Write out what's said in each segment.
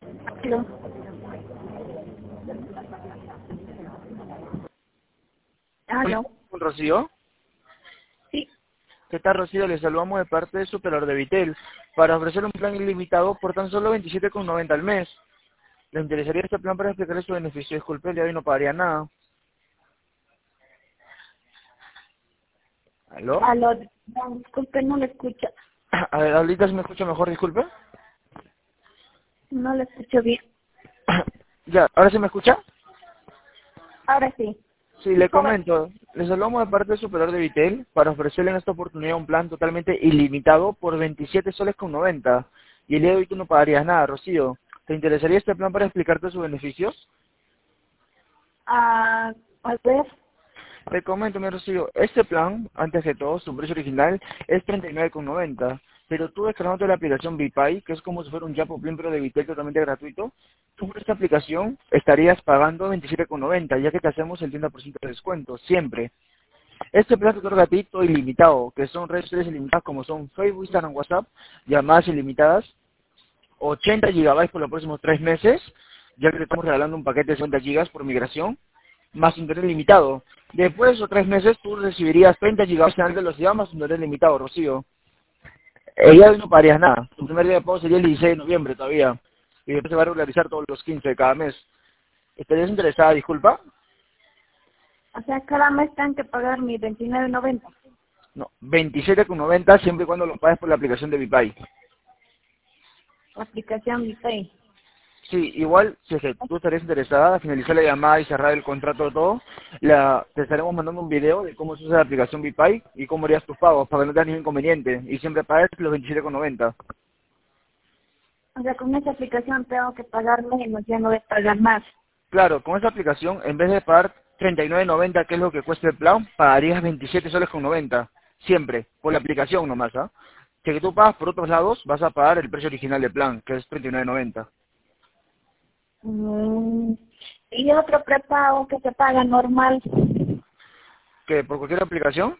Aló. Hola, Aló. Rocío. Sí. ¿Qué tal, Rocío? Le saludamos de parte de Superor de Vitel para ofrecer un plan ilimitado por tan solo 27,90 al mes. ¿Le interesaría este plan para explicarle su beneficio? Disculpe, el día de hoy no pagaría nada. ¿Aló? Aló. No, disculpe, no le escucho. A ver, ahorita se me escucha mejor, disculpe. No le escucho bien. Ya, ¿ahora se me escucha? Ahora sí. Sí, Sí, le joven. comento. Le saludamos de parte de Superor de Vitel para ofrecerle en esta oportunidad un plan totalmente ilimitado por 27 soles con 90. Y el día de hoy tú no pagarías nada, Rocío. ¿Te interesaría este plan para explicarte sus beneficios? Ah, a ver. Te comento, mi Rocío, este plan, antes de todo, su precio original es 39,90, pero tú descargándote la aplicación BitPay, que es como si fuera un Yapo Plan pero de Vitel totalmente gratuito, tú por esta aplicación estarías pagando 27,90, ya que te hacemos el 30% de descuento, siempre. Este plan te otorga a ti todo ilimitado, que son redes sociales ilimitadas como son Facebook, Instagram, WhatsApp, llamadas ilimitadas, 80 gigabytes por los próximos 3 meses, ya que te estamos regalando un paquete de 50 gigas por migración, más internet limitado. Después de esos 3 meses, tú recibirías 30 gigabytes de velocidad más internet limitado, Rocío. Ya no pagarías nada. Tu primer día de pago sería el 16 de noviembre todavía. Y después se va a regularizar todos los 15 de cada mes. ¿Estarías interesada, disculpa? O sea, cada mes tengo que pagar mi 29.90. No, 27,90 siempre y cuando lo pagues por la aplicación de BitPay. La aplicación Mi Pay. Sí, igual, si es que tú estarías interesada, a finalizar la llamada y cerrar el contrato de todo, te estaremos mandando un video de cómo se usa la aplicación BitPay y cómo harías tus pagos para que no tengas ningún inconveniente. Y siempre pagues los 27,90. O sea, con esa aplicación tengo que pagar menos, ya no voy a pagar más. Claro, con esa aplicación, en vez de pagar 39,90, que es lo que cuesta el plan, pagarías 27 soles con 90. Siempre, por la aplicación nomás, ¿ah? Si es que tú pagas por otros lados, vas a pagar el precio original del plan, que es 39,90. Mm, y otro prepago que se paga normal. ¿Que por cualquier aplicación?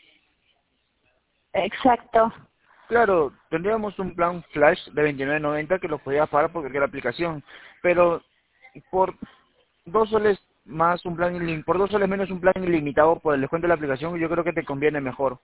Exacto. Claro, tendríamos un plan flash de 29,90 que lo podías pagar por cualquier aplicación, pero por 2 soles más un plan por 2 soles menos un plan ilimitado por el descuento de la aplicación, yo creo que te conviene mejor.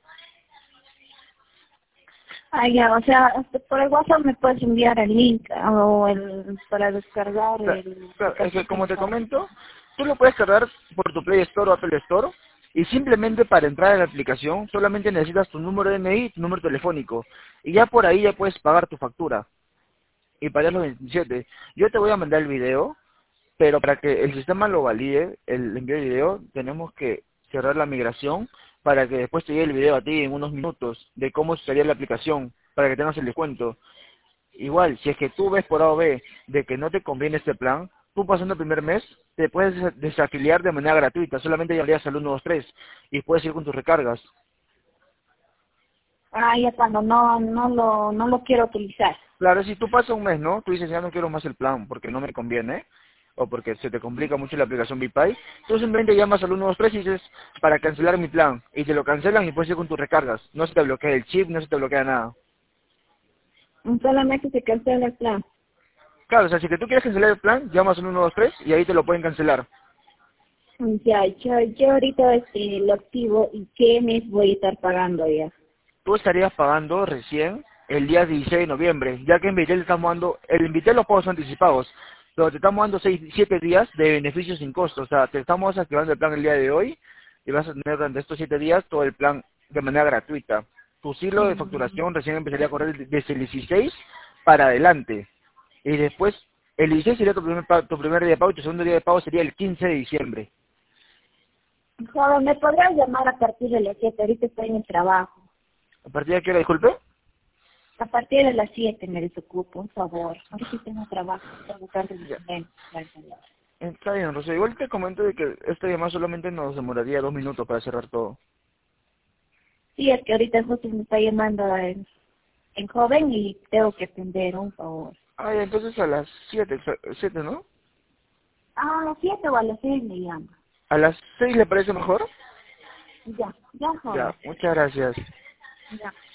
Ah, ya, o sea, por el WhatsApp me puedes enviar el link o el para descargar el Claro, es que aplicación como como te tal. comento, tú lo puedes cargar por tu Play Store o Apple Store y simplemente para entrar a la aplicación solamente necesitas tu número de DNI y tu número telefónico y ya por ahí ya puedes pagar tu factura y pagar los 27. Yo te voy a mandar el video, pero para que el sistema lo valide, el envío de video, tenemos que cerrar la migración para que después te llegue el video a ti en unos minutos de cómo sería la aplicación para que tengas el descuento. Igual, si es que tú ves por A o B de que no te conviene este plan, tú pasando el primer mes, te puedes desafiliar de manera gratuita, solamente llamarías al 123 y puedes ir con tus recargas. Ah, ya cuando no lo quiero utilizar. Claro, si tú pasas un mes, ¿no? Tú dices, ya no quiero más el plan porque no me conviene, o porque se te complica mucho la aplicación BitPay, tú simplemente llamas al 123 y dices, para cancelar mi plan, y te lo cancelan y puedes ir con tus recargas. No se te bloquea el chip, no se te bloquea nada. Solamente se cancela el plan. Claro, o sea, si que tú quieres cancelar el plan, llamas al 123 y ahí te lo pueden cancelar. Ya, yo ahorita lo activo y qué mes voy a estar pagando ya. Tú estarías pagando recién el día 16 de noviembre, ya que en Vitel estamos dando, el Vitel los pagos son anticipados, pero te estamos dando 7 días de beneficios sin costo, o sea, te estamos activando el plan el día de hoy y vas a tener durante estos 7 días todo el plan de manera gratuita. Tu ciclo de Mm, facturación recién empezaría a correr desde el 16 para adelante, y después el 16 sería tu primer día de pago y tu segundo día de pago sería el 15 de diciembre. Joven, ¿me podrías llamar a partir de las 7? Ahorita estoy en el trabajo. ¿A partir de qué hora, disculpe? A partir de las 7 me desocupo, por favor. Ahorita tengo trabajo. Tengo tanto Ya. dinero. Está bien, Rosa. Igual te comento de que esta llamada solamente nos demoraría 2 minutos para cerrar todo. Sí, es que ahorita justo me está llamando en joven y tengo que atender, un favor. Ah, ya, entonces a las 7, ¿no? Ah, a las 7 o a las 6 me llama. ¿A las 6 le parece mejor? Ya, Ya, joven. muchas gracias. Ya.